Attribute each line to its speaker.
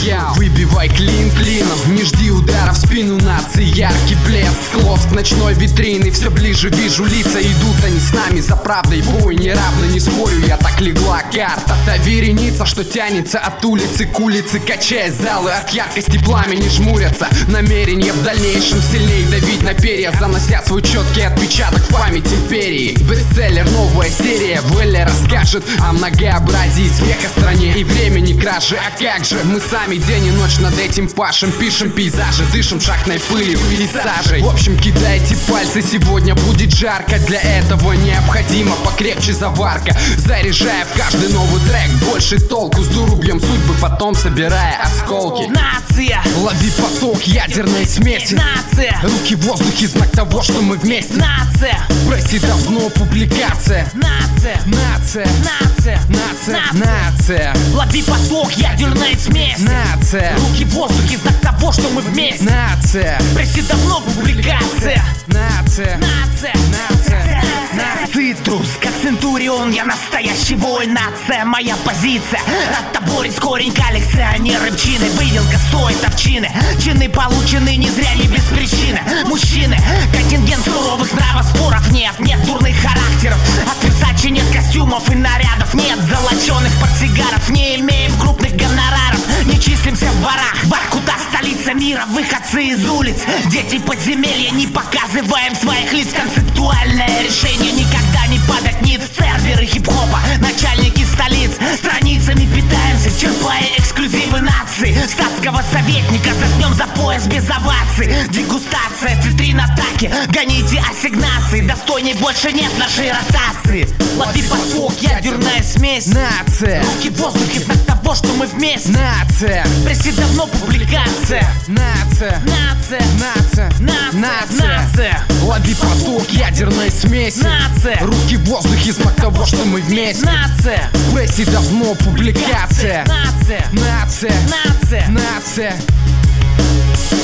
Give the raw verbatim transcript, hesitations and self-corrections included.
Speaker 1: Выбивай клин клином, не жди удара в спину нации. Яркий блеск, лоск ночной витрины. Все ближе вижу лица, идут они с нами за правдой. Бой неравно, не спорю, я так легла карта. Та вереница, что тянется от улицы к улице, качая залы от яркости пламени жмурятся. Намерение в дальнейшем сильнее давить на перья, занося свой четкий отпечаток в память империи. Бестселлер, новая серия, Веллер расскажет о многообразии века стране и времени кражи. А как же, мы сами день и ночь над этим пашем, пишем пейзажи, дышим шахтной пылью и сажей. В общем, кидайте пальцы, сегодня будет жарко. Для этого необходима покрепче заварка, заряжая в каждый новый трек больше толку. С дуру бьем судьбы, потом собирая осколки.
Speaker 2: Нация!
Speaker 1: Лови поток, ядерной смеси.
Speaker 2: Нация!
Speaker 1: Руки в воздухе, знак того, что мы вместе.
Speaker 2: Нация!
Speaker 1: В прессе давно публикация.
Speaker 2: Нация!
Speaker 1: Нация!
Speaker 2: Нация!
Speaker 1: Нация! Нация!
Speaker 2: Лови поток, ядерная смесь.
Speaker 1: Нация!
Speaker 2: Руки в воздухе, знак того, что мы вместе.
Speaker 1: Нация!
Speaker 2: В прессе давно публикация.
Speaker 1: Нация!
Speaker 2: Нация!
Speaker 1: Нация!
Speaker 2: Цитрус, как Центурион, я настоящий воин. Нация, моя позиция. Ротоборец, корень, коллекционеры пчины. Выделка стоит овчины. Чины получены не зря, не без причины. Мужчины, контингент суровых нравов, споров нет. Нет дурных характеров. От Версачи нет костюмов и нарядов. Нет золоченых портсигаров. Не имеем крупных гонораров. Не числимся в ворах. Воркута, столица мира, выходцы из улиц. Дети подземелья, не показываем своих лиц. Концептуальное решение, никогда не падать ниц. Серверы хип-хопа, начальники столиц. Страницами питаемся, черпая эксклюзивы нации. Статского советника заткнем за пояс без оваций. Дегустация, цитрин атаки, гоните ассигнации. Достойней больше нет нашей ротации. Лови поток, ядерная смесь.
Speaker 1: Нация!
Speaker 2: Руки в воздухе, знак того, что мы вместе.
Speaker 1: Нация!
Speaker 2: В прессе давно публикация.
Speaker 1: Нация!
Speaker 2: Нация!
Speaker 1: Нация!
Speaker 2: Нация! Нация!
Speaker 1: Лови поток, ядерной смеси.
Speaker 2: Нация!
Speaker 1: Руки в воздухе, знак того, что мы вместе.
Speaker 2: Нация!
Speaker 1: В прессе давно публикация.
Speaker 2: Нация!
Speaker 1: Нация!
Speaker 2: Нация!
Speaker 1: Нация!